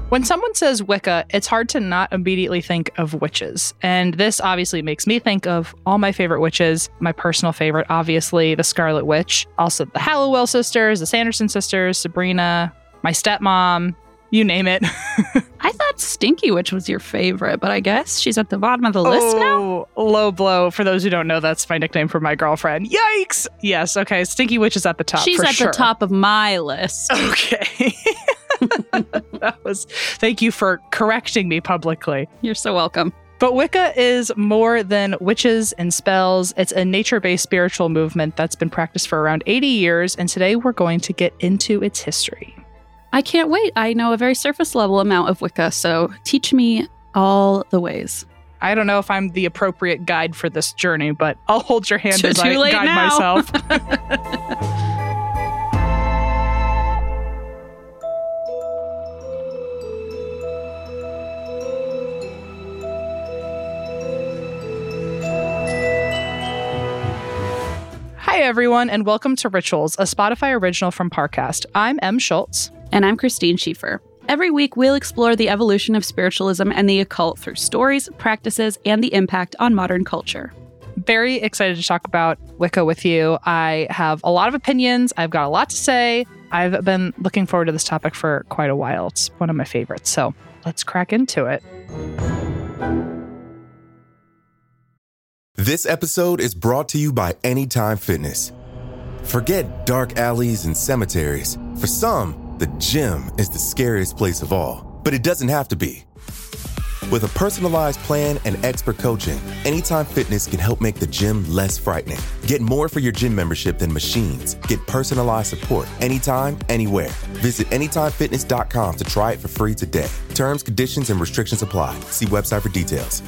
When someone says Wicca, it's hard to not immediately think of witches. And this obviously makes me think of all my favorite witches. My personal favorite, obviously, the Scarlet Witch. Also the Hallowell sisters, the Sanderson sisters, Sabrina, my stepmom, you name it. I thought Stinky Witch was your favorite, but I guess she's at the bottom of the list now. Low blow. For those who don't know, that's my nickname for my girlfriend. Yikes! Yes, okay, Stinky Witch is at the top. She's for at sure. the top of my list. Okay. Thank you for correcting me publicly. You're so welcome. But Wicca is more than witches and spells. It's a nature-based spiritual movement that's been practiced for around 80 years, and today we're going to get into its history. I can't wait. I know a very surface level amount of Wicca, so teach me all the ways. I don't know if I'm the appropriate guide for this journey, but I'll hold your hand as I guide now. myself. Hi, everyone, and welcome to Rituals, a Spotify original from Parcast. I'm Em Schultz. And I'm Christine Schieffer. Every week, we'll explore the evolution of spiritualism and the occult through stories, practices, and the impact on modern culture. Very excited to talk about Wicca with you. I have a lot of opinions. I've got a lot to say. I've been looking forward to this topic for quite a while. It's one of my favorites. So let's crack into it. This episode is brought to you by Anytime Fitness. Forget dark alleys and cemeteries. For some, the gym is the scariest place of all, but it doesn't have to be. With a personalized plan and expert coaching, Anytime Fitness can help make the gym less frightening. Get more for your gym membership than machines. Get personalized support anytime, anywhere. Visit AnytimeFitness.com to try it for free today. Terms, conditions, and restrictions apply. See website for details.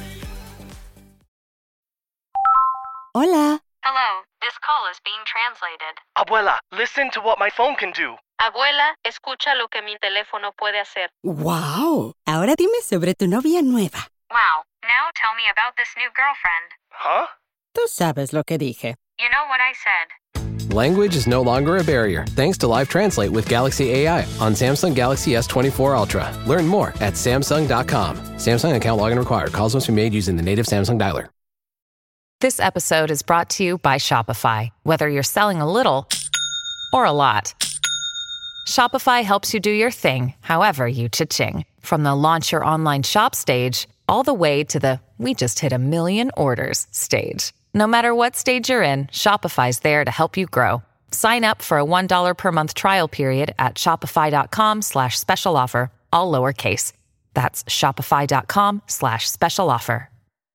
Hola. Hello, this call is being translated. Abuela, listen to what my phone can do. Abuela, escucha lo que mi teléfono puede hacer. Wow. Ahora dime sobre tu novia nueva. Wow, now tell me about this new girlfriend. Huh? Tú sabes lo que dije. You know what I said. Language is no longer a barrier thanks to Live Translate with Galaxy AI on Samsung Galaxy S24 Ultra. Learn more at Samsung.com. Samsung account login required. Calls must be made using the native Samsung dialer. This episode is brought to you by Shopify. Whether you're selling a little or a lot, Shopify helps you do your thing, however you cha-ching. From the launch your online shop stage, all the way to the we just hit 1 million orders stage. No matter what stage you're in, Shopify's there to help you grow. Sign up for a $1 per month trial period at shopify.com/special offer, all lowercase. That's shopify.com/special offer.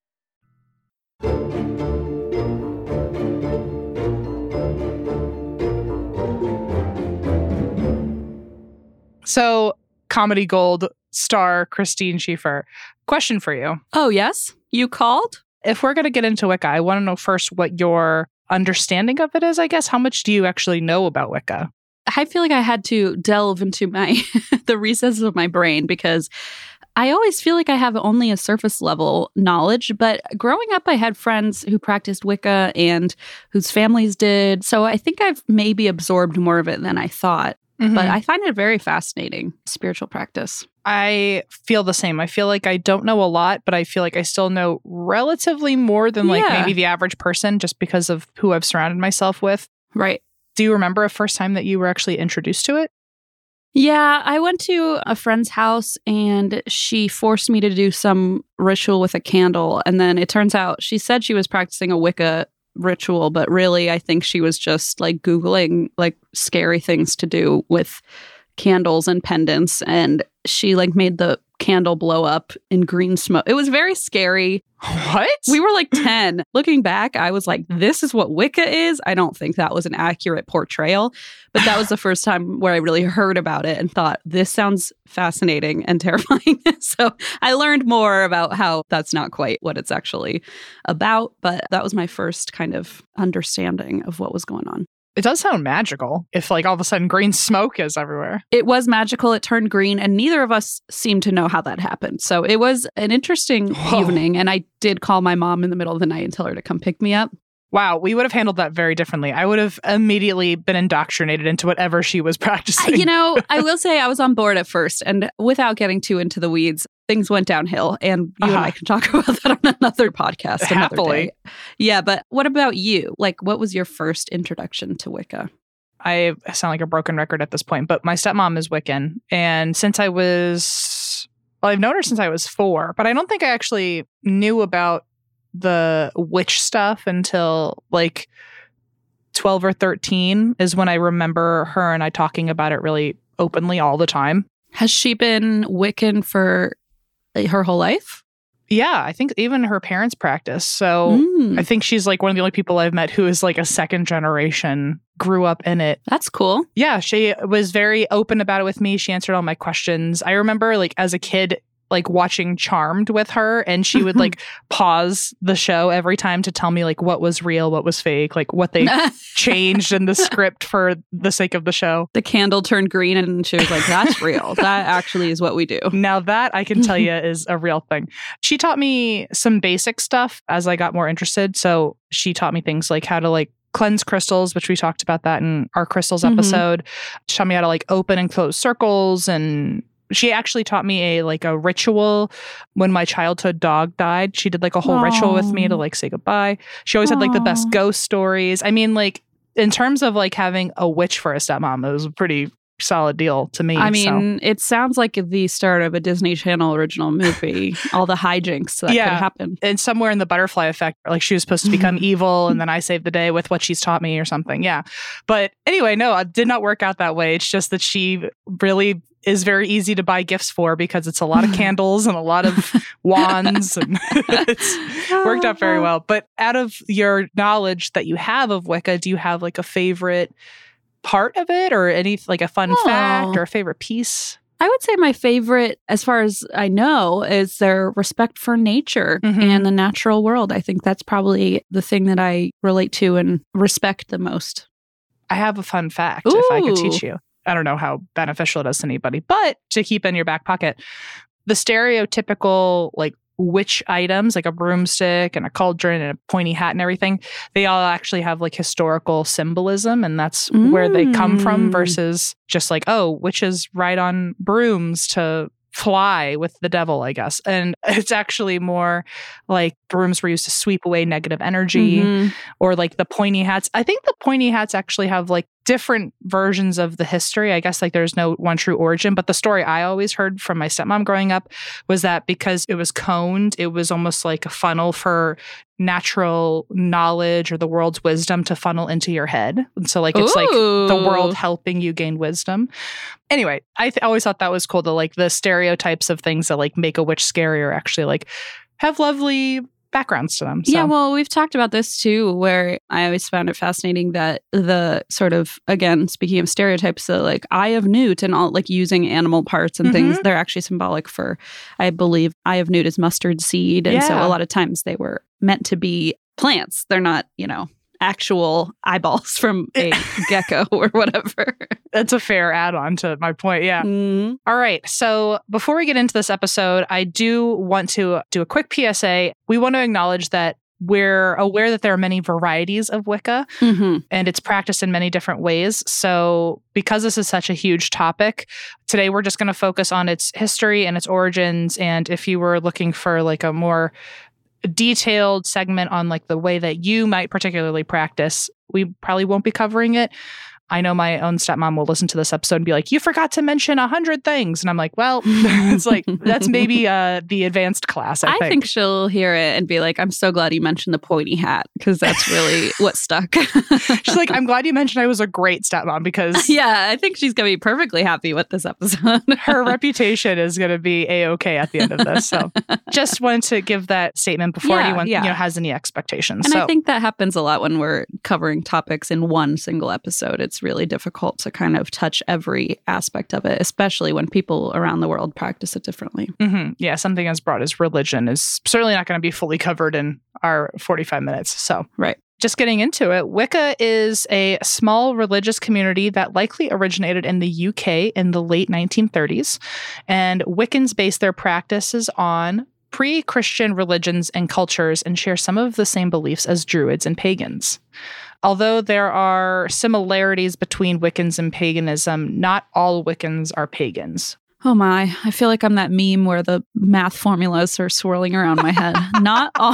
So, Comedy Gold star Christine Schieffer, question for you. Oh, yes? You called? If we're going to get into Wicca, I want to know first what your understanding of it is, I guess. How much do you actually know about Wicca? I feel like I had to delve into my the recesses of my brain because I always feel like I have only a surface level knowledge, but growing up, I had friends who practiced Wicca and whose families did. So I think I've maybe absorbed more of it than I thought. Mm-hmm. But I find it a very fascinating spiritual practice. I feel the same. I feel like I don't know a lot, but I feel like I still know relatively more than maybe the average person just because of who I've surrounded myself with. Right. Do you remember a first time that you were actually introduced to it? Yeah, I went to a friend's house and she forced me to do some ritual with a candle. And then it turns out she said she was practicing a Wicca ritual, but really I think she was just like Googling like scary things to do with candles and pendants. And she like made the candle blow up in green smoke. It was very scary. What? We were like 10. Looking back, I was like, this is what Wicca is. I don't think that was an accurate portrayal, but that was the first time where I really heard about it and thought, this sounds fascinating and terrifying. So I learned more about how that's not quite what it's actually about, but that was my first kind of understanding of what was going on. It does sound magical if like all of a sudden green smoke is everywhere. It was magical. It turned green and neither of us seemed to know how that happened. So it was an interesting evening. And I did call my mom in the middle of the night and tell her to come pick me up. Wow, we would have handled that very differently. I would have immediately been indoctrinated into whatever she was practicing. You know, I will say I was on board at first, and without getting too into the weeds, things went downhill, and you and I can talk about that on another podcast another day. Yeah, but what about you? Like, what was your first introduction to Wicca? I sound like a broken record at this point, but my stepmom is Wiccan, and I've known her since I was 4, but I don't think I actually knew about the witch stuff until like 12 or 13 is when I remember her and I talking about it really openly all the time. Has she been Wiccan for her whole life? Yeah, I think even her parents practice. So I think she's like one of the only people I've met who is like a second generation, grew up in it. That's cool. Yeah, she was very open about it with me. She answered all my questions. I remember like as a kid, like watching Charmed with her, and she would like pause the show every time to tell me like what was real, what was fake, like what they changed in the script for the sake of the show. The candle turned green and she was like, that's real. That actually is what we do. Now that I can tell you is a real thing. She taught me some basic stuff as I got more interested. So she taught me things like how to like cleanse crystals, which we talked about that in our crystals episode. She taught me how to like open and close circles, and she actually taught me a ritual when my childhood dog died. She did like a whole ritual with me to like say goodbye. She always had like the best ghost stories. I mean, like in terms of like having a witch for a stepmom, it was a pretty solid deal to me. I mean, it sounds like the start of a Disney Channel original movie. All the hijinks that could happen. And somewhere in the butterfly effect, like she was supposed to become evil and then I saved the day with what she's taught me or something. Yeah. But anyway, no, it did not work out that way. It's just that she really is very easy to buy gifts for because it's a lot of candles and a lot of wands, and it's worked out very well. But out of your knowledge that you have of Wicca, do you have like a favorite part of it, or any like a fun fact or a favorite piece? I would say my favorite, as far as I know, is their respect for nature and the natural world. I think that's probably the thing that I relate to and respect the most. I have a fun fact if I could teach you. I don't know how beneficial it is to anybody, but to keep in your back pocket, the stereotypical like witch items, like a broomstick and a cauldron and a pointy hat and everything, they all actually have like historical symbolism, and that's where they come from, versus just like, oh, witches ride on brooms to fly with the devil, I guess. And it's actually more like brooms were used to sweep away negative energy, or like the pointy hats. I think the pointy hats actually have like different versions of the history. I guess like there's no one true origin, but the story I always heard from my stepmom growing up was that because it was coned, it was almost like a funnel for natural knowledge or the world's wisdom to funnel into your head. And so like it's like the world helping you gain wisdom. Anyway, I always thought that was cool, to like the stereotypes of things that like make a witch scary or actually like have lovely backgrounds to them. So. Yeah, well, we've talked about this too, where I always found it fascinating that the sort of, again, speaking of stereotypes, the like Eye of Newt and all like using animal parts and things, they're actually symbolic for, I believe, Eye of Newt is mustard seed. And so a lot of times they were meant to be plants. They're not, you know, actual eyeballs from a gecko or whatever. That's a fair add-on to my point. Yeah. All right. So before we get into this episode, I do want to do a quick PSA. We want to acknowledge that we're aware that there are many varieties of Wicca, and it's practiced in many different ways. So because this is such a huge topic, today we're just going to focus on its history and its origins. And if you were looking for like a more detailed segment on like the way that you might particularly practice, we probably won't be covering it. I know my own stepmom will listen to this episode and be like, you forgot to mention 100 things. And I'm like, well, it's like, that's maybe the advanced class, I think. think she'll hear it and be like, I'm so glad you mentioned the pointy hat, because that's really what stuck. She's like, I'm glad you mentioned I was a great stepmom, because yeah, I think she's going to be perfectly happy with this episode. Her reputation is going to be A-okay at the end of this. So just wanted to give that statement before anyone you know, has any expectations. And I think that happens a lot when we're covering topics in one single episode. It's really difficult to kind of touch every aspect of it, especially when people around the world practice it differently. Yeah, something as broad as religion is certainly not going to be fully covered in our 45 minutes. So, just getting into it, Wicca is a small religious community that likely originated in the UK in the late 1930s. And Wiccans base their practices on pre-Christian religions and cultures and share some of the same beliefs as Druids and pagans. Although there are similarities between Wiccans and paganism, not all Wiccans are pagans. Oh my, I feel like I'm that meme where the math formulas are swirling around my head. Not all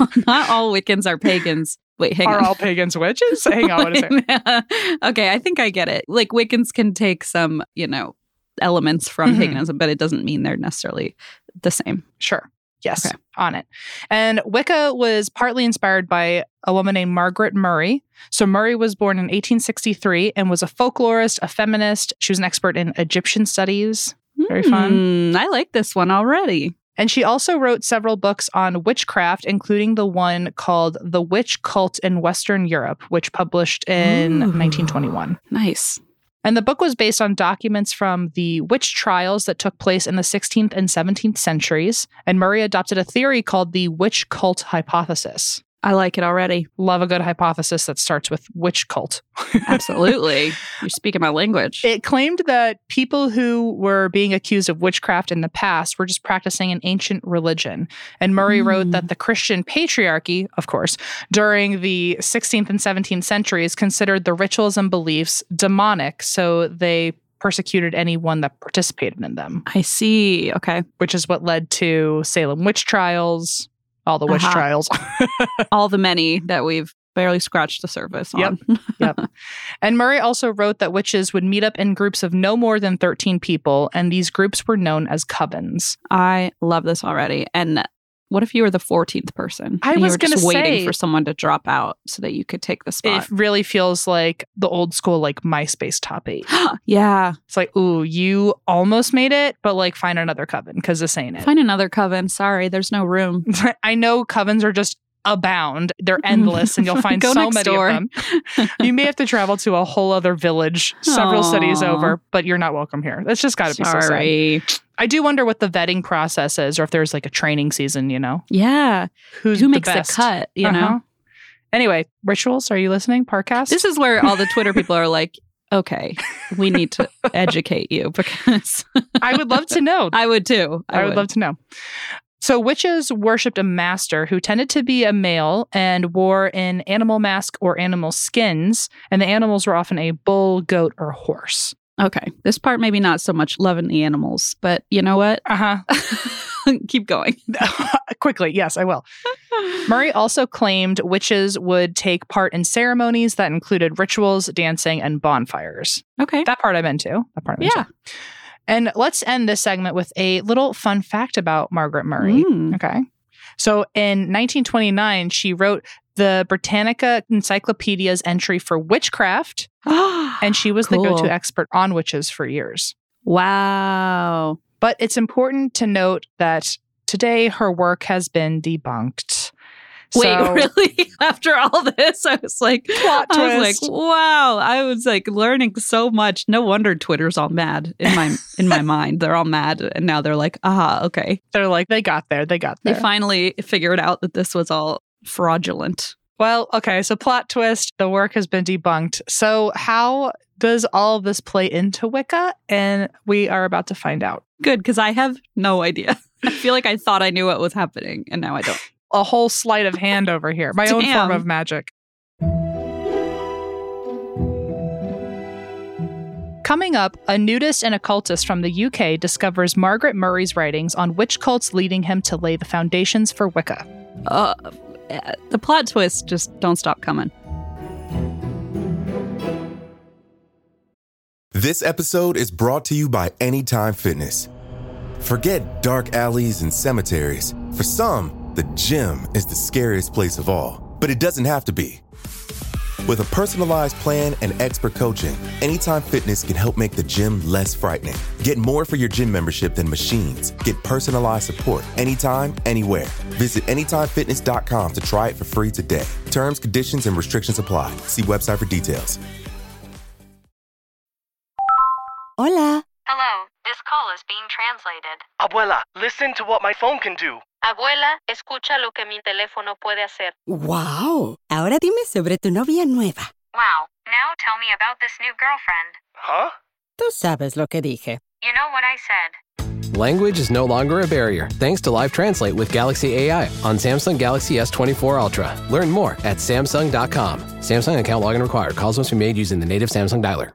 Wiccans are pagans. Wait, hang on. Are all pagans witches? Hang on, what is it? Okay, I think I get it. Like Wiccans can take some, elements from paganism, but it doesn't mean they're necessarily the same. Sure. Yes, okay. On it. And Wicca was partly inspired by a woman named Margaret Murray. So Murray was born in 1863 and was a folklorist, a feminist. She was an expert in Egyptian studies. Very fun. I like this one already. And she also wrote several books on witchcraft, including the one called The Witch Cult in Western Europe, which published in 1921. Nice. And the book was based on documents from the witch trials that took place in the 16th and 17th centuries. And Murray adopted a theory called the witch cult hypothesis. I like it already. Love a good hypothesis that starts with witch cult. Absolutely. You're speaking my language. It claimed that people who were being accused of witchcraft in the past were just practicing an ancient religion. And Murray wrote that the Christian patriarchy, of course, during the 16th and 17th centuries considered the rituals and beliefs demonic, so they persecuted anyone that participated in them. I see. Okay. Which is what led to Salem witch trials, all the witch trials. All the many that we've barely scratched the surface on. Yep. And Murray also wrote that witches would meet up in groups of no more than 13 people, and these groups were known as covens. I love this already. And what if you were the 14th person? I was going to say, waiting for someone to drop out so that you could take the spot. It really feels like the old school, like MySpace top 8. Yeah. It's like, ooh, you almost made it, but like find another coven because this ain't it. Find another coven. Sorry, there's no room. I know covens are just abound. They're endless and you'll find so many of them. You may have to travel to a whole other village, several cities over, but you're not welcome here. That's just got to be so sad. I do wonder what the vetting process is, or if there's like a training season, Yeah. Who makes the cut, Anyway, rituals, are you listening, Parcast? This is where all the Twitter people are like, okay, we need to educate you because... I would love to know. I would too. I would love to know. So witches worshipped a master who tended to be a male and wore an animal mask or animal skins, and the animals were often a bull, goat, or horse. Okay. This part maybe not so much loving the animals, but you know what? Keep going. Quickly. Yes, I will. Murray also claimed witches would take part in ceremonies that included rituals, dancing, and bonfires. Okay. That part I'm into. Yeah. And let's end this segment with a little fun fact about Margaret Murray. Okay. So in 1929, she wrote the Britannica Encyclopedia's entry for witchcraft, and she was the go-to expert on witches for years. Wow. But it's important to note that today her work has been debunked. Wait, really? After all this, I was like, wow. I was like learning so much. No wonder Twitter's all mad in my mind. They're all mad, and now they're like, okay. They're like, they got there. They finally figured out that this was all fraudulent. Well, okay. So plot twist: the work has been debunked. So how does all of this play into Wicca? And we are about to find out. Good, because I have no idea. I feel like I thought I knew what was happening, and now I don't. A whole sleight of hand over here. My own form of magic. Coming up, a nudist and occultist from the UK discovers Margaret Murray's writings on witch cults, leading him to lay the foundations for Wicca. The plot twists just don't stop coming. This episode is brought to you by Anytime Fitness. Forget dark alleys and cemeteries. For some, the gym is the scariest place of all, but it doesn't have to be. With a personalized plan and expert coaching, Anytime Fitness can help make the gym less frightening. Get more for your gym membership than machines. Get personalized support anytime, anywhere. Visit AnytimeFitness.com to try it for free today. Terms, conditions, and restrictions apply. See website for details. Hola. Hello, this call is being translated. Abuela, listen to what my phone can do. Abuela, escucha lo que mi teléfono puede hacer. Wow. Ahora dime sobre tu novia nueva. Wow, now tell me about this new girlfriend. Huh? Tú sabes lo que dije. You know what I said. Language is no longer a barrier thanks to Live Translate with Galaxy AI on Samsung Galaxy S24 Ultra. Learn more at Samsung.com. Samsung account login required. Calls must be made using the native Samsung dialer.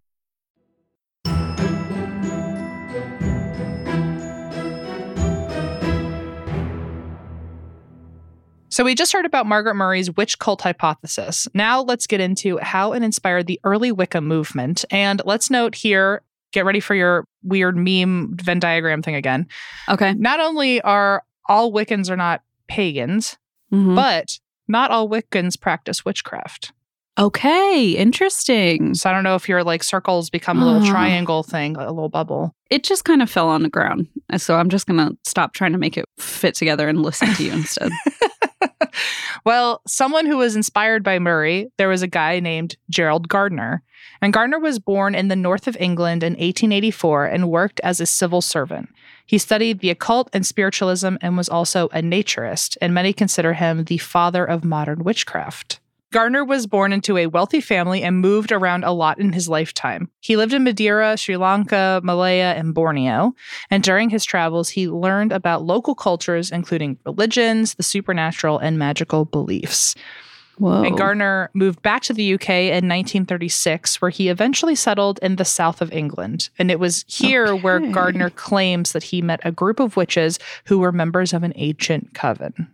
So we just heard about Margaret Murray's witch cult hypothesis. Now let's get into how it inspired the early Wicca movement. And let's note here, get ready for your weird meme Venn diagram thing again. Okay. Not only are all Wiccans are not pagans, but not all Wiccans practice witchcraft. Okay, interesting. So I don't know if your like circles become a little triangle thing, a little bubble. It just kind of fell on the ground. So I'm just going to stop trying to make it fit together and listen to you instead. Well, someone who was inspired by Murray, there was a guy named Gerald Gardner. And Gardner was born in the north of England in 1884 and worked as a civil servant. He studied the occult and spiritualism and was also a naturist, and many consider him the father of modern witchcraft. Gardner was born into a wealthy family and moved around a lot in his lifetime. He lived in Madeira, Sri Lanka, Malaya, and Borneo. And during his travels, he learned about local cultures, including religions, the supernatural, and magical beliefs. Whoa. And Gardner moved back to the UK in 1936, where he eventually settled in the south of England. And it was here where Gardner claims that he met a group of witches who were members of an ancient coven.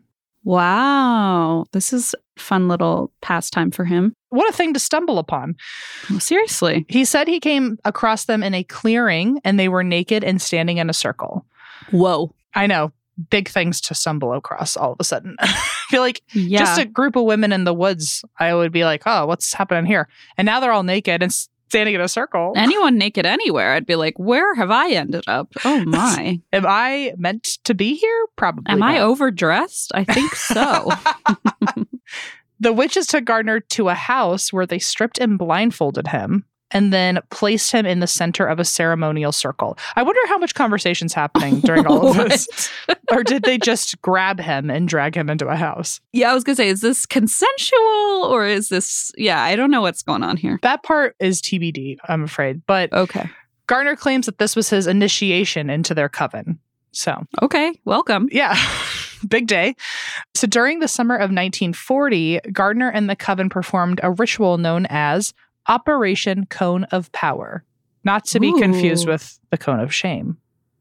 Wow. This is a fun little pastime for him. What a thing to stumble upon. Well, seriously. He said he came across them in a clearing and they were naked and standing in a circle. Whoa. I know. Big things to stumble across all of a sudden. I feel like just a group of women in the woods, I would be like, oh, what's happening here? And now they're all naked and standing in a circle. Anyone naked anywhere, I'd be like, where have I ended up? Oh my. Am I meant to be here? Probably Am not. I overdressed? I think so. The witches took Gardner to a house where they stripped and blindfolded him and then placed him in the center of a ceremonial circle. I wonder how much conversation's happening during all of this. Or did they just grab him and drag him into a house? Yeah, I was going to say, is this consensual or is this... Yeah, I don't know what's going on here. That part is TBD, I'm afraid. But okay. Gardner claims that this was his initiation into their coven. So. Okay, welcome. Yeah. Big day. So during the summer of 1940, Gardner and the coven performed a ritual known as Operation Cone of Power, not to be confused with the Cone of Shame.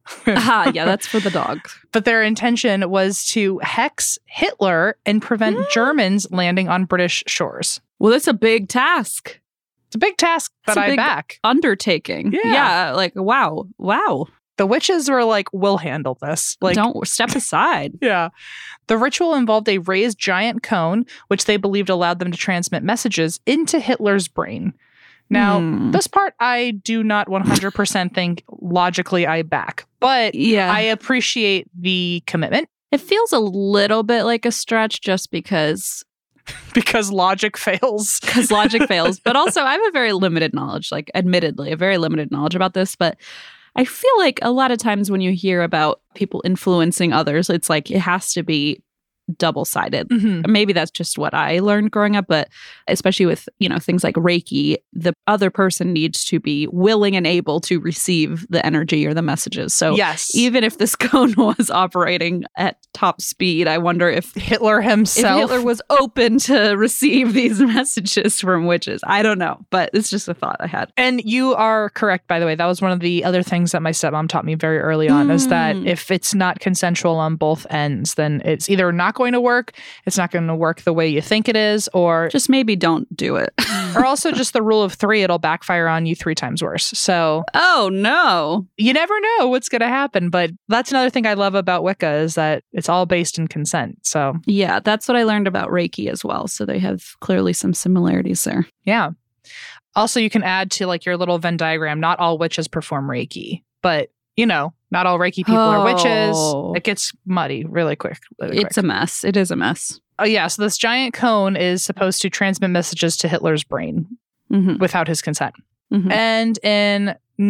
Aha, yeah, that's for the dog. But their intention was to hex Hitler and prevent Germans landing on British shores. Well, that's a big task. It's a big task, but I back. Undertaking. Yeah, like, wow. The witches were like, we'll handle this. Like, don't step aside. Yeah. The ritual involved a raised giant cone, which they believed allowed them to transmit messages into Hitler's brain. Now, this part I do not 100% think logically I back, but I appreciate the commitment. It feels a little bit like a stretch just because... Because logic fails. Because logic fails. But also, I have a very limited knowledge, like admittedly, a very limited knowledge about this, but... I feel like a lot of times when you hear about people influencing others, it's like it has to be double-sided. Maybe that's just what I learned growing up, but especially with, things like Reiki, the other person needs to be willing and able to receive the energy or the messages. So even if this cone was operating at top speed, I wonder if Hitler himself was open to receive these messages from witches. I don't know, but it's just a thought I had. And you are correct, by the way. That was one of the other things that my stepmom taught me very early on, is that if it's not consensual on both ends, then it's either not going to work, it's not going to work the way you think it is, or just maybe don't do it. Or also just the rule of 3, it'll backfire on you 3 times worse. So, oh no, you never know what's going to happen. But that's another thing I love about Wicca, is that it's all based in consent. So yeah, that's what I learned about Reiki as well. So they have clearly some similarities there. Yeah. Also, you can add to like your little Venn diagram, not all witches perform Reiki, but not all Reiki people are witches. It gets muddy really quick. It's a mess. It is a mess. Oh, yeah. So this giant cone is supposed to transmit messages to Hitler's brain without his consent. And in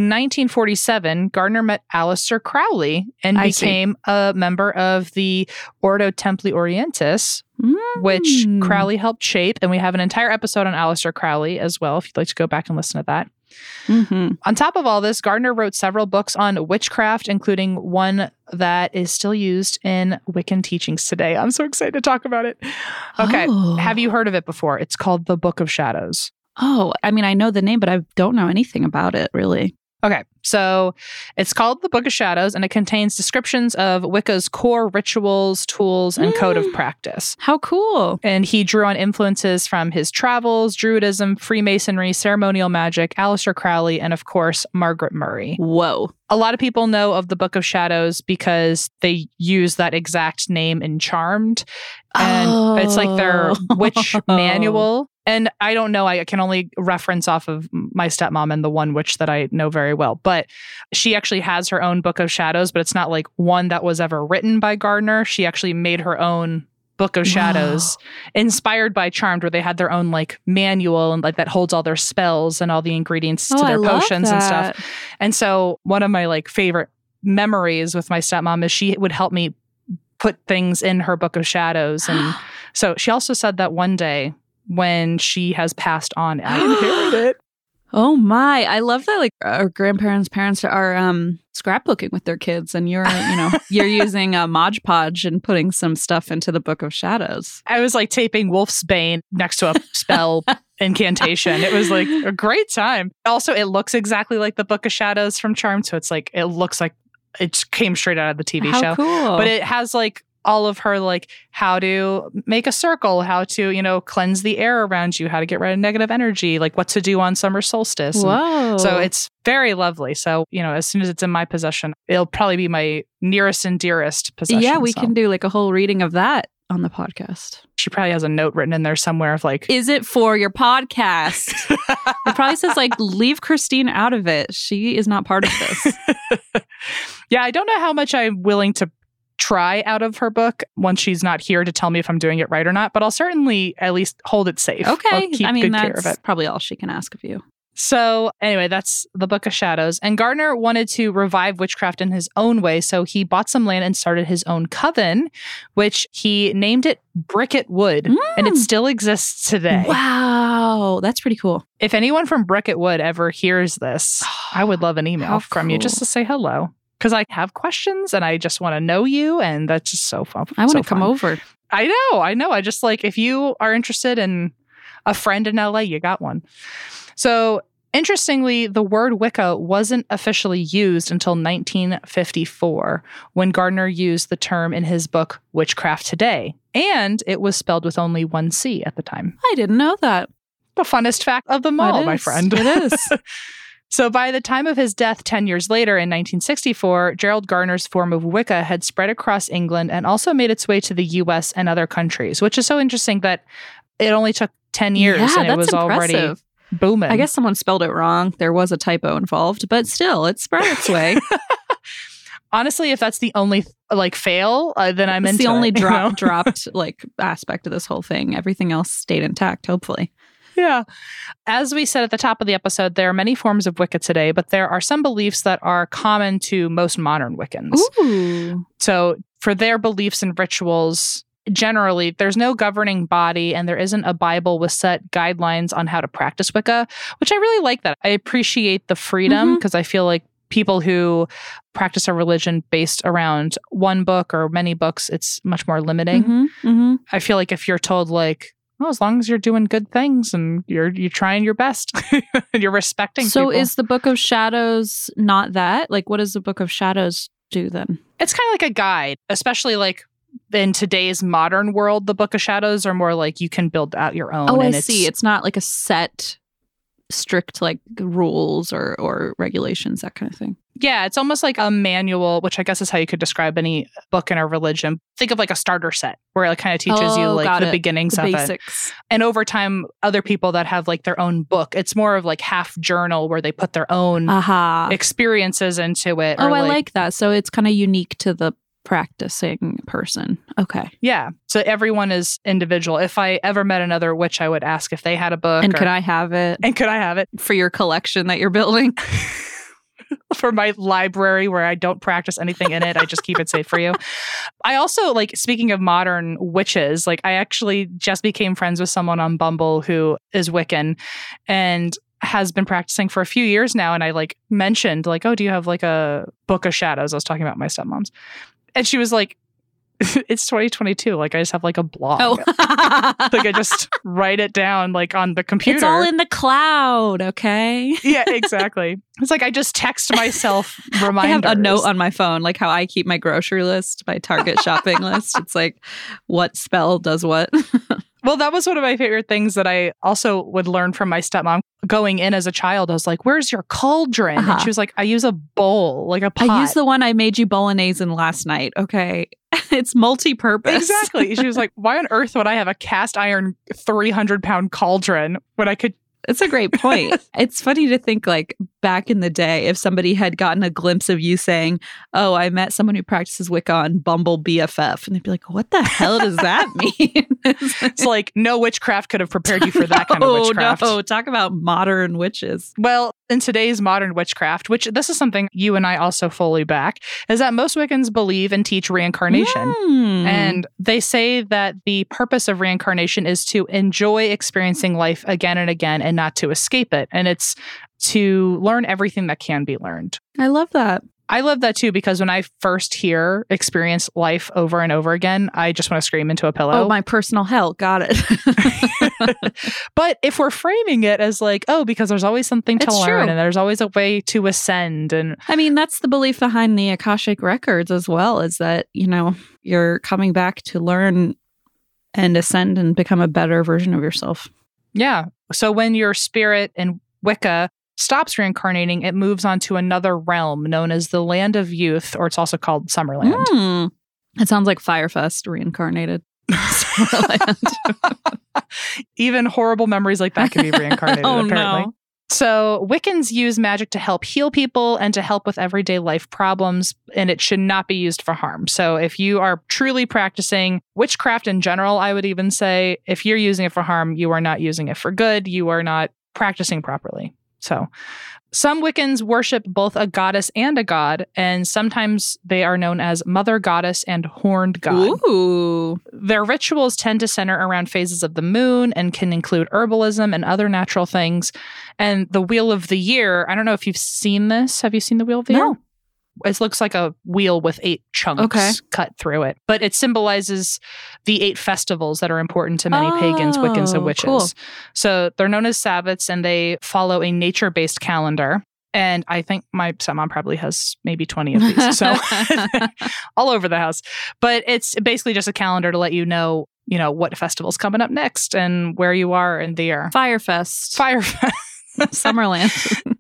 1947, Gardner met Aleister Crowley and became a member of the Ordo Templi Orientis, which Crowley helped shape. And we have an entire episode on Aleister Crowley as well, if you'd like to go back and listen to that. On top of all this, Gardner wrote several books on witchcraft, including one that is still used in Wiccan teachings today. I'm so excited to talk about it. Okay. Have you heard of it before? It's called The Book of Shadows. Oh, I mean, I know the name, but I don't know anything about it, really. Okay, so it's called The Book of Shadows, and it contains descriptions of Wicca's core rituals, tools, and code of practice. How cool. And he drew on influences from his travels, Druidism, Freemasonry, ceremonial magic, Aleister Crowley, and of course, Margaret Murray. Whoa. A lot of people know of the Book of Shadows because they use that exact name in Charmed. And it's like their witch manual. And I don't know, I can only reference off of my stepmom and the one witch that I know very well. But she actually has her own Book of Shadows, but it's not like one that was ever written by Gardner. She actually made her own Book of Shadows, inspired by Charmed, where they had their own like manual and like that holds all their spells and all the ingredients to their potions and stuff. And so one of my like favorite memories with my stepmom is she would help me put things in her Book of Shadows. And so she also said that one day when she has passed on, I inherit it. Oh my, I love that like our grandparents' parents are scrapbooking with their kids and you're using a Mod Podge and putting some stuff into the Book of Shadows. I was like taping Wolf's Bane next to a spell incantation. It was like a great time. Also, it looks exactly like the Book of Shadows from Charmed, so it's like it looks like it came straight out of the TV show. Cool. But it has like all of her like how to make a circle, how to, cleanse the air around you, how to get rid of negative energy, like what to do on summer solstice. Whoa. So it's very lovely. So, as soon as it's in my possession, it'll probably be my nearest and dearest possession. Yeah, we can do like a whole reading of that on the podcast. She probably has a note written in there somewhere of like, is it for your podcast? It probably says like, leave Christine out of it. She is not part of this. Yeah, I don't know how much I'm willing to try out of her book once she's not here to tell me if I'm doing it right or not, but I'll certainly at least hold it safe. Okay. I'll keep good care of it. Probably all she can ask of you. So anyway, that's the Book of Shadows. And Gardner wanted to revive witchcraft in his own way, so he bought some land and started his own coven, which he named it Bricket Wood, and it still exists today. Wow, that's pretty cool. If anyone from Bricket Wood ever hears this, I would love an email from you just to say hello. Because I have questions and I just want to know you, and that's just so fun. I want to come over. I know. I just like, if you are interested in a friend in LA, you got one. So interestingly, the word Wicca wasn't officially used until 1954, when Gardner used the term in his book, Witchcraft Today. And it was spelled with only one C at the time. I didn't know that. The funnest fact of them all, my friend. It is. So by the time of his death 10 years later in 1964, Gerald Gardner's form of Wicca had spread across England and also made its way to the U.S. and other countries, which is so interesting that it only took 10 years and it was already booming. I guess someone spelled it wrong. There was a typo involved, but still, it spread its way. Honestly, if that's the only fail, then I'm into it. It's the only dropped aspect of this whole thing. Everything else stayed intact, hopefully. Yeah. As we said at the top of the episode, there are many forms of Wicca today, but there are some beliefs that are common to most modern Wiccans. Ooh. So for their beliefs and rituals, generally, there's no governing body and there isn't a Bible with set guidelines on how to practice Wicca, which I really like that. I appreciate the freedom because I feel like people who practice a religion based around one book or many books, it's much more limiting. I feel like if you're told as long as you're doing good things and you're trying your best and you're respecting people. So is the Book of Shadows not that? What does the Book of Shadows do then? It's kind of like a guide, especially in today's modern world. The Book of Shadows are more you can build out your own. Oh, I see. It's not like a set strict rules or regulations, that kind of thing. Yeah, it's almost like a manual, which I guess is how you could describe any book in a religion. Think of a starter set where it kind of teaches you the beginnings of basics. It. And over time, other people that have their own book, it's more of half journal where they put their own experiences into it. Oh, I like that. So it's kind of unique to the practicing person. Okay. Yeah. So everyone is individual. If I ever met another witch, I would ask if they had a book. And could I have it? And could I have it? For your collection that you're building? For my library where I don't practice anything in it. I just keep it safe for you. I also, speaking of modern witches, I actually just became friends with someone on Bumble who is Wiccan. And has been practicing for a few years now. And I like mentioned like, oh, do you have like a book of shadows? I was talking about my stepmom's. And she was like, it's 2022. Like I just have like a blog. Oh. Like I just write it down like on the computer. It's all in the cloud, okay? Yeah, exactly. It's like I just text myself reminders. I have a note on my phone, like how I keep my grocery list, my Target shopping list. It's like what spell does what. Well, that was one of my favorite things that I also would learn from my stepmom. Going in as a child, I was like, where's your cauldron? And she was like, I use a bowl, like a pot. I used the one I made you bolognese in last night, okay? It's multi-purpose. Exactly. She was like, why on earth would I have a cast iron 300-pound cauldron when I could... It's a great point. It's funny to think like back in the day, if somebody had gotten a glimpse of you saying, oh, I met someone who practices Wicca on Bumble BFF. And they'd be like, what the hell does that mean? It's like no witchcraft could have prepared you for that kind of witchcraft. No, talk about modern witches. Well, in today's modern witchcraft, which this is something you and I also fully back, is that most Wiccans believe and teach reincarnation. And they say that the purpose of reincarnation is to enjoy experiencing life again and again and not to escape it. And it's to learn everything that can be learned. I love that. I love that too, because when I first experience life over and over again, I just want to scream into a pillow. Oh, my personal hell. Got it. But if we're framing it as like, oh, because there's always something to learn and there's always a way to ascend. And I mean, that's the belief behind the Akashic Records as well, is that, you know, you're coming back to learn and ascend and become a better version of yourself. Yeah. So when your spirit in Wicca stops reincarnating, it moves on to another realm known as the Land of Youth, or it's also called Summerland. It sounds like Firefest reincarnated. Summerland. Even horrible memories like that can be reincarnated, apparently. No. So Wiccans use magic to help heal people and to help with everyday life problems, and it should not be used for harm. So if you are truly practicing witchcraft in general, I would even say if you're using it for harm, you are not using it for good. You are not practicing properly. So some Wiccans worship both a goddess and a god, and sometimes they are known as Mother Goddess and Horned God. Ooh. Their rituals tend to center around phases of the moon and can include herbalism and other natural things. And the Wheel of the Year, I don't know if you've seen this. Have you seen the Wheel of the Year? No. It looks like a wheel with 8 chunks cut through it. But it symbolizes the 8 festivals that are important to many pagans, Wiccans, and witches. Cool. So they're known as Sabbats, and they follow a nature-based calendar. And I think my stepmom probably has maybe 20 of these. So all over the house. But it's basically just a calendar to let you know, what festival's coming up next and where you are in the year. Firefest. Summerland.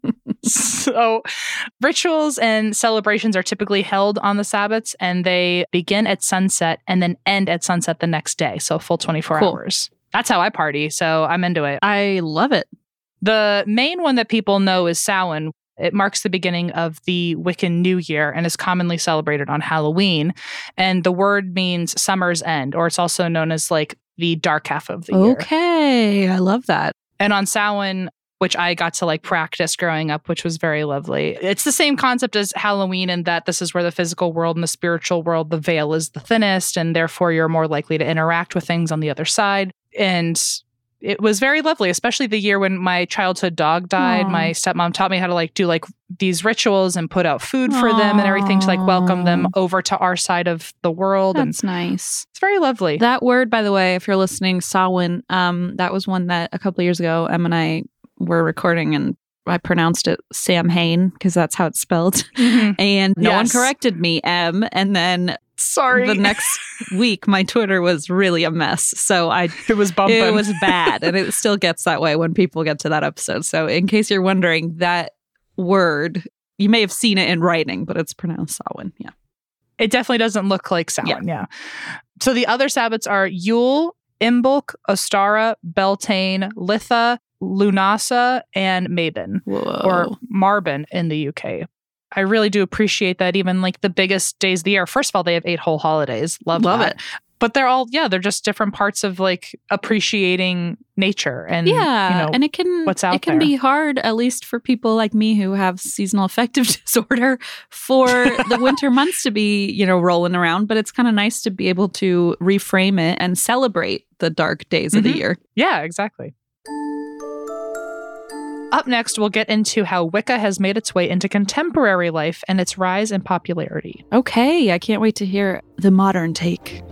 So rituals and celebrations are typically held on the Sabbats, and they begin at sunset and then end at sunset the next day. So a full 24 hours. That's how I party. So I'm into it. I love it. The main one that people know is Samhain. It marks the beginning of the Wiccan New Year and is commonly celebrated on Halloween. And the word means summer's end, or it's also known as like the dark half of the year. Okay. I love that. And on Samhain, which I got to like practice growing up, which was very lovely. It's the same concept as Halloween in that this is where the physical world and the spiritual world, the veil is the thinnest, and therefore you're more likely to interact with things on the other side. And it was very lovely, especially the year when my childhood dog died. Aww. My stepmom taught me how to like do like these rituals and put out food for them and everything to like welcome them over to our side of the world. That's nice. It's very lovely. That word, by the way, if you're listening, Samhain, that was one that a couple of years ago, Em and I were recording, and I pronounced it Samhain because that's how it's spelled. Mm-hmm. And no one corrected me, Em. And then the next week, my Twitter was really a mess. So it was bumping. It was bad. And it still gets that way when people get to that episode. So in case you're wondering, that word, you may have seen it in writing, but it's pronounced Samhain. Yeah. It definitely doesn't look like Samhain. Yeah. So the other Sabbats are Yule, Imbolc, Ostara, Beltane, Litha, Lunasa, and Mabon, or Marbon in the UK. I really do appreciate that even like the biggest days of the year. First of all, they have 8 whole holidays. Love it. But they're all, they're just different parts of like appreciating nature and, and it can, what's out it can be hard, at least for people like me who have seasonal affective disorder, for the winter months to be, rolling around. But it's kind of nice to be able to reframe it and celebrate the dark days of the year. Yeah, exactly. Up next, we'll get into how Wicca has made its way into contemporary life and its rise in popularity. Okay, I can't wait to hear the modern take.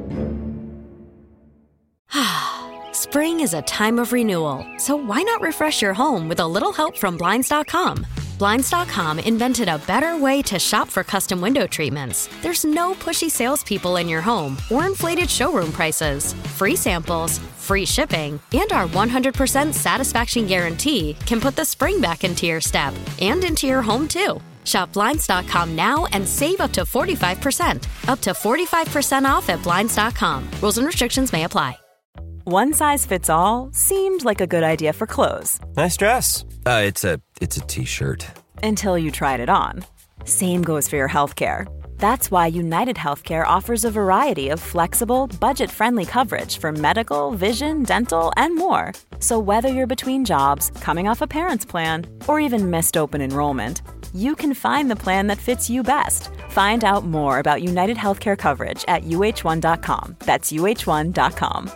Spring is a time of renewal, so why not refresh your home with a little help from Blinds.com? Blinds.com invented a better way to shop for custom window treatments. There's no pushy salespeople in your home or inflated showroom prices. Free samples, free shipping, and our 100% satisfaction guarantee can put the spring back into your step and into your home, too. Shop Blinds.com now and save up to 45%. Up to 45% off at Blinds.com. Rules and restrictions may apply. One size fits all seemed like a good idea for clothes. Nice dress. It's a t-shirt. Until you tried it on. Same goes for your healthcare. That's why United Healthcare offers a variety of flexible, budget-friendly coverage for medical, vision, dental, and more. So whether you're between jobs, coming off a parent's plan, or even missed open enrollment, you can find the plan that fits you best. Find out more about United Healthcare coverage at uh1.com. That's uh1.com.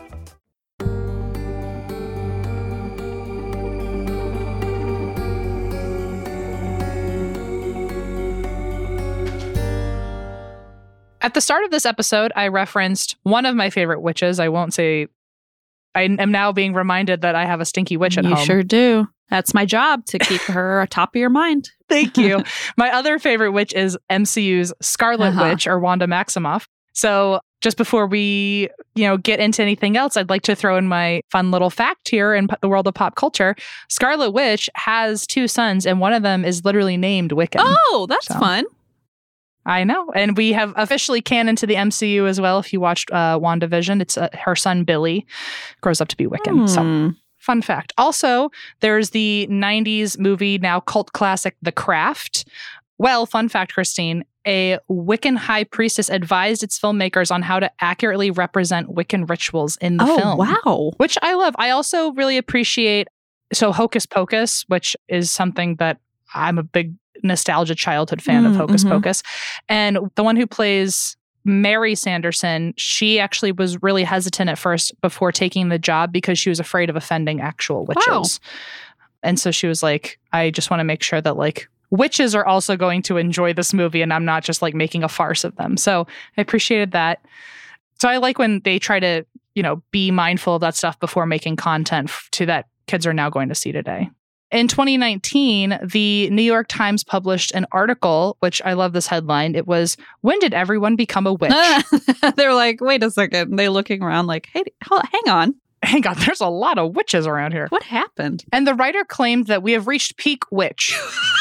At the start of this episode, I referenced one of my favorite witches. I won't say... I am now being reminded that I have a stinky witch at home. You sure do. That's my job, to keep her atop of your mind. Thank you. My other favorite witch is MCU's Scarlet Witch, or Wanda Maximoff. So just before we, get into anything else, I'd like to throw in my fun little fact here in the world of pop culture. Scarlet Witch has 2 sons, and one of them is literally named Wiccan. Oh, that's fun. I know. And we have officially canon to the MCU as well. If you watched WandaVision, it's her son Billy grows up to be Wiccan. So fun fact. Also, there's the 90s movie, now cult classic, The Craft. Well, fun fact, Christine, a Wiccan high priestess advised its filmmakers on how to accurately represent Wiccan rituals in the film. Wow. Which I love. I also really appreciate, Hocus Pocus, which is something that I'm a big nostalgia childhood fan of Hocus Pocus. And the one who plays Mary Sanderson, she actually was really hesitant at first before taking the job because she was afraid of offending actual witches. Wow. And so she was like, I just want to make sure that witches are also going to enjoy this movie and I'm not just making a farce of them. So I appreciated that. So I like when they try to, be mindful of that stuff before making content that kids are now going to see today. In 2019, the New York Times published an article, which I love this headline. It was, "When did everyone become a witch?" They're like, wait a second. They're looking around like, hey, hang on. Hang on, there's a lot of witches around here. What happened? And the writer claimed that we have reached peak witch.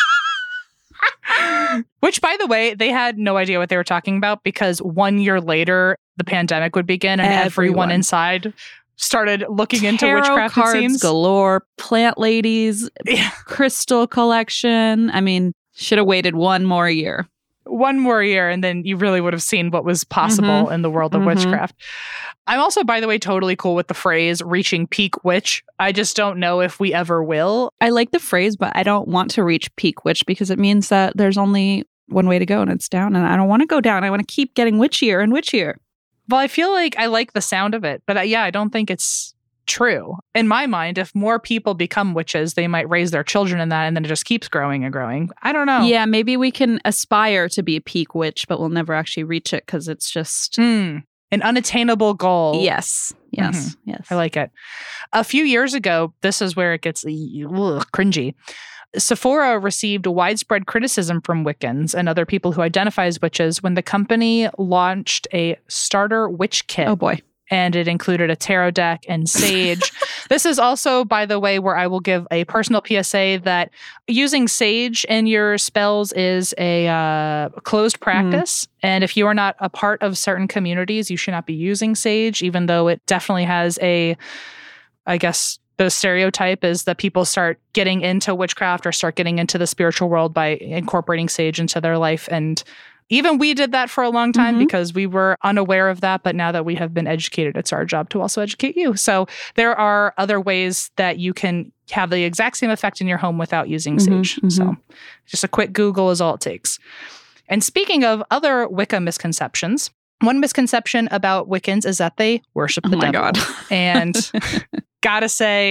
Which, by the way, they had no idea what they were talking about because 1 year later, the pandemic would begin and everyone inside started looking into witchcraft, cards it seems. Galore, plant ladies, crystal collection. I mean, should have waited 1 more year. 1 more year, and then you really would have seen what was possible in the world of witchcraft. I'm also, by the way, totally cool with the phrase reaching peak witch. I just don't know if we ever will. I like the phrase, but I don't want to reach peak witch because it means that there's only one way to go and it's down. And I don't want to go down. I want to keep getting witchier and witchier. Well, I feel like I like the sound of it, but I don't think it's true. In my mind, if more people become witches, they might raise their children in that, and then it just keeps growing and growing. I don't know. Yeah, maybe we can aspire to be a peak witch, but we'll never actually reach it because it's just... an unattainable goal. Yes. Yes. I like it. A few years ago, this is where it gets cringy. Sephora received widespread criticism from Wiccans and other people who identify as witches when the company launched a starter witch kit. Oh, boy. And it included a tarot deck and sage. This is also, by the way, where I will give a personal PSA that using sage in your spells is a closed practice. And if you are not a part of certain communities, you should not be using sage, even though it definitely has the stereotype is that people start getting into witchcraft or start getting into the spiritual world by incorporating sage into their life. And even we did that for a long time because we were unaware of that. But now that we have been educated, it's our job to also educate you. So there are other ways that you can have the exact same effect in your home without using sage. So just a quick Google is all it takes. And speaking of other Wicca misconceptions, one misconception about Wiccans is that they worship the devil. God. And gotta say,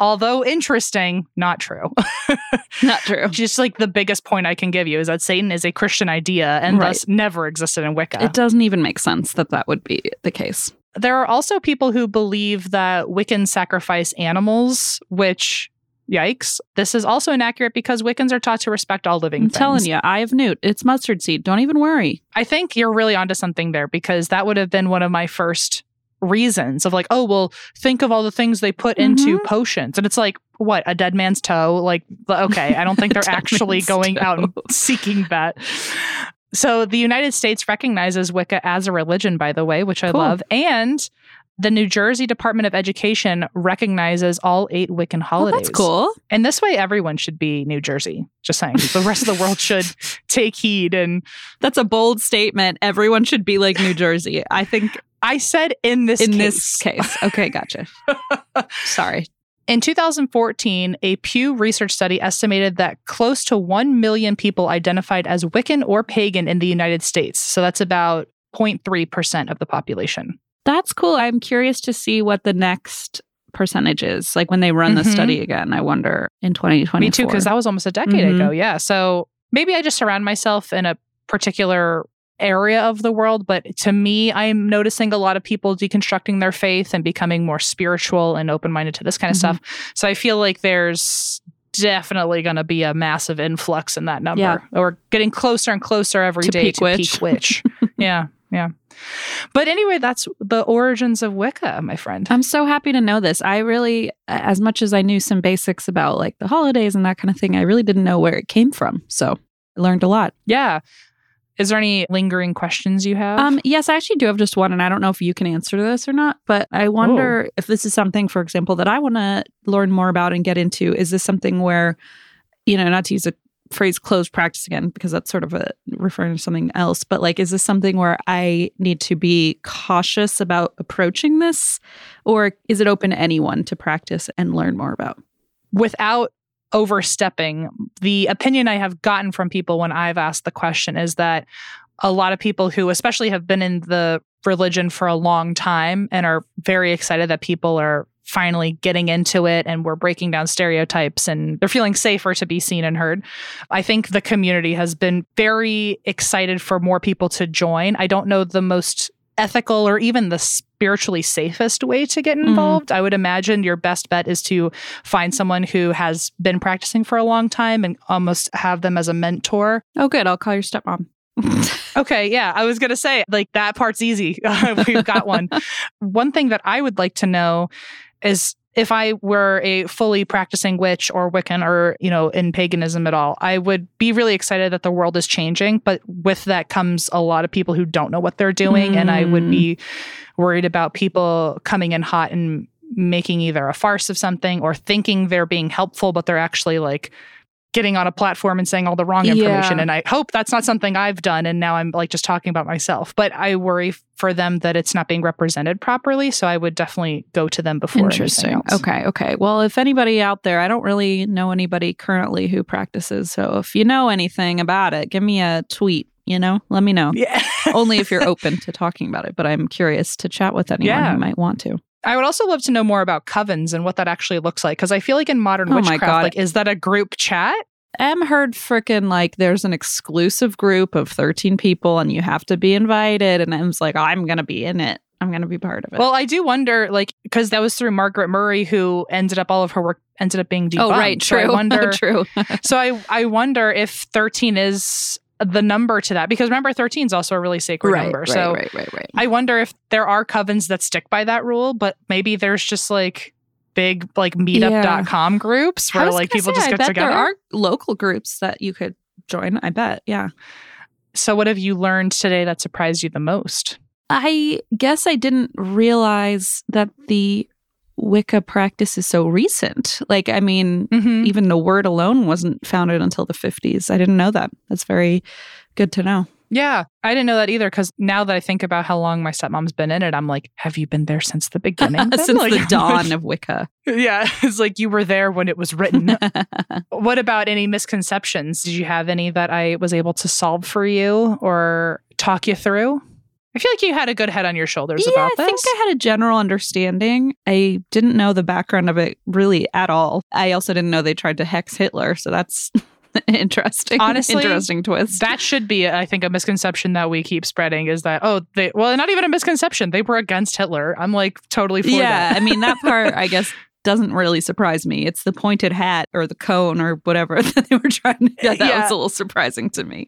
although interesting, not true. Not true. Just like the biggest point I can give you is that Satan is a Christian idea and thus never existed in Wicca. It doesn't even make sense that that would be the case. There are also people who believe that Wiccans sacrifice animals, which, yikes. This is also inaccurate because Wiccans are taught to respect all living things. I'm telling you, Eye of Newt, it's mustard seed. Don't even worry. I think you're really onto something there because that would have been one of my first reasons of like, oh, well, think of all the things they put into potions. And it's like, what, a dead man's toe? Like, okay, I don't think they're actually going out and seeking that. So the United States recognizes Wicca as a religion, by the way, which I love. And the New Jersey Department of Education recognizes all 8 Wiccan holidays. That's cool. And this way, everyone should be New Jersey. Just saying. The rest of the world should take heed. And that's a bold statement. Everyone should be like New Jersey. I think I said in this case. Okay, gotcha. Sorry. In 2014, a Pew Research study estimated that close to 1 million people identified as Wiccan or pagan in the United States. So that's about 0.3% of the population. That's cool. I'm curious to see what the next percentage is. Like when they run the study again, I wonder in 2024. Me too, because that was almost a decade ago. Yeah. So maybe I just surround myself in a particular area of the world. But to me, I'm noticing a lot of people deconstructing their faith and becoming more spiritual and open-minded to this kind of stuff. So I feel like there's definitely going to be a massive influx in that number. Yeah. We're getting closer and closer every day to peak witch. Yeah. But anyway, that's the origins of Wicca, my friend. I'm so happy to know this. I really, as much as I knew some basics about like the holidays and that kind of thing, I really didn't know where it came from. So I learned a lot. Yeah. Is there any lingering questions you have? Yes, I actually do have just one, and I don't know if you can answer this or not, but I wonder if this is something, for example, that I want to learn more about and get into. Is this something where, not to use a phrase closed practice again, because that's sort of referring to something else, but like, is this something where I need to be cautious about approaching this, or is it open to anyone to practice and learn more about? Without overstepping, the opinion I have gotten from people when I've asked the question is that a lot of people who especially have been in the religion for a long time and are very excited that people are finally getting into it and we're breaking down stereotypes and they're feeling safer to be seen and heard. I think the community has been very excited for more people to join. I don't know the most ethical or even the spiritually safest way to get involved. I would imagine your best bet is to find someone who has been practicing for a long time and almost have them as a mentor. Oh, good. I'll call your stepmom. Okay, yeah. I was going to say, like, that part's easy. We've got one. One thing that I would like to know is if I were a fully practicing witch or Wiccan or, in paganism at all, I would be really excited that the world is changing. But with that comes a lot of people who don't know what they're doing. And I would be worried about people coming in hot and making either a farce of something or thinking they're being helpful, but they're actually like getting on a platform and saying all the wrong information. And I hope that's not something I've done. And now I'm like just talking about myself. But I worry for them that it's not being represented properly. So I would definitely go to them before anything else. Okay. Well, if anybody out there, I don't really know anybody currently who practices. So if you know anything about it, give me a tweet. Let me know. Yeah. Only if you're open to talking about it. But I'm curious to chat with anyone who might want to. I would also love to know more about covens and what that actually looks like. Because I feel like in modern witchcraft, like, is that a group chat? Heard frickin' like there's an exclusive group of 13 people and you have to be invited. And M's like, I'm going to be in it. I'm going to be part of it. Well, I do wonder, like, because that was through Margaret Murray, who all of her work ended up being debunked. Oh, right. True. So I wonder, True. So I wonder if 13 is the number to that, because remember 13 is also a really sacred number. So right. I wonder if there are covens that stick by that rule, but maybe there's just like big like meetup.com groups where like people just get together. There are local groups that you could join. I bet. Yeah. So what have you learned today that surprised you the most? I guess I didn't realize that the Wicca practice is so recent. Like, I mean, even the word alone wasn't founded until the 50s. I didn't know that. That's very good to know. Yeah, I didn't know that either, because now that I think about how long my stepmom's been in it, I'm like, have you been there since the beginning? Since like, the dawn of Wicca. Yeah, it's like you were there when it was written. What about any misconceptions? Did you have any that I was able to solve for you or talk you through? I feel like you had a good head on your shoulders about this. I think I had a general understanding. I didn't know the background of it really at all. I also didn't know they tried to hex Hitler, so that's interesting. Honestly, interesting twist. That should be, I think, a misconception that we keep spreading is that, not even a misconception. They were against Hitler. I'm like totally for that. Yeah, I mean, that part, I guess, doesn't really surprise me. It's the pointed hat or the cone or whatever that they were trying to get. That was a little surprising to me.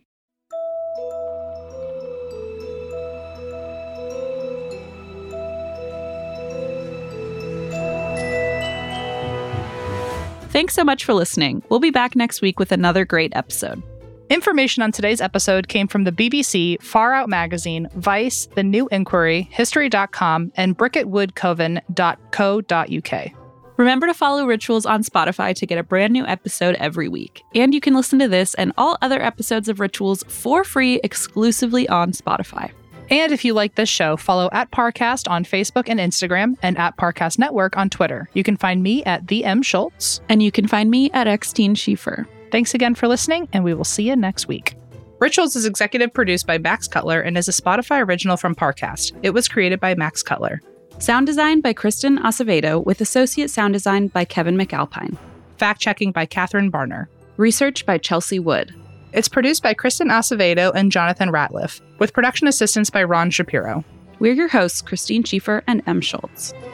Thanks so much for listening. We'll be back next week with another great episode. Information on today's episode came from the BBC, Far Out Magazine, Vice, The New Inquiry, History.com, and bricketwoodcoven.co.uk. Remember to follow Rituals on Spotify to get a brand new episode every week. And you can listen to this and all other episodes of Rituals for free exclusively on Spotify. And if you like this show, follow @Parcast on Facebook and Instagram and @Parcast Network on Twitter. You can find me at The M. Schultz. And you can find me at Xteen Schiefer. Thanks again for listening, and we will see you next week. Rituals is executive produced by Max Cutler and is a Spotify original from Parcast. It was created by Max Cutler. Sound design by Kristen Acevedo with associate sound design by Kevin McAlpine. Fact-checking by Catherine Barner. Research by Chelsea Wood. It's produced by Kristen Acevedo and Jonathan Ratliff, with production assistance by Ron Shapiro. We're your hosts, Christine Schiefer and M. Schultz.